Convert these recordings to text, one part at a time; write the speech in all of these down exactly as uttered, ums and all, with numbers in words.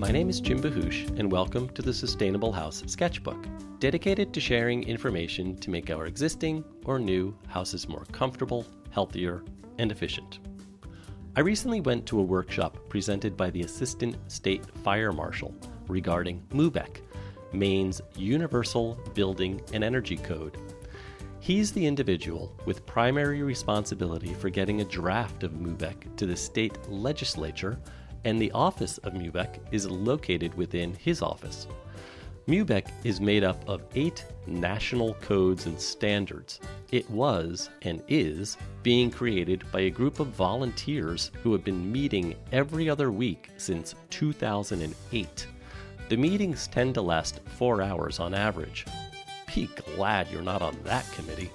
My name is Jim Bahush, and welcome to the Sustainable House Sketchbook, dedicated to sharing information to make our existing or new houses more comfortable, healthier, and efficient. I recently went to a workshop presented by the Assistant State Fire Marshal regarding MUBEC, Maine's Universal Building and Energy Code. He's the individual with primary responsibility for getting a draft of MUBEC to the state legislature, and the office of MUBEC is located within his office. MUBEC is made up of eight national codes and standards. It was, and is, being created by a group of volunteers who have been meeting every other week since two thousand eight. The meetings tend to last four hours on average. Be glad you're not on that committee.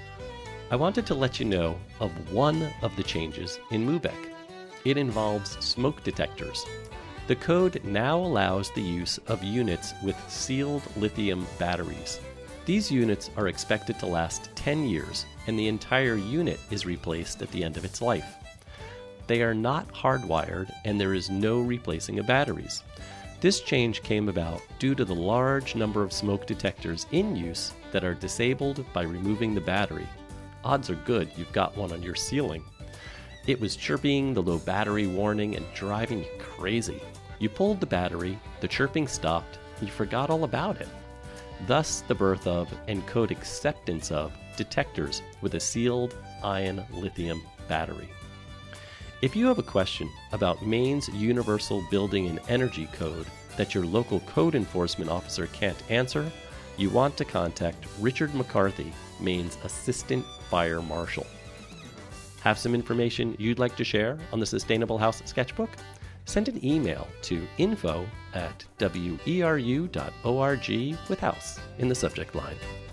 I wanted to let you know of one of the changes in MUBEC. It involves smoke detectors. The code now allows the use of units with sealed lithium batteries. These units are expected to last ten years, and the entire unit is replaced at the end of its life. They are not hardwired, and there is no replacing of batteries. This change came about due to the large number of smoke detectors in use that are disabled by removing the battery. Odds are good you've got one on your ceiling. It was chirping the low battery warning and driving you crazy. You pulled the battery, the chirping stopped, and you forgot all about it. Thus the birth of, and code acceptance of, detectors with a sealed ion lithium battery. If you have a question about Maine's Universal Building and Energy Code that your local code enforcement officer can't answer, you want to contact Richard McCarthy, Maine's Assistant Fire Marshal. Have some information you'd like to share on the Sustainable House Sketchbook? Send an email to info at weru dot org with house in the subject line.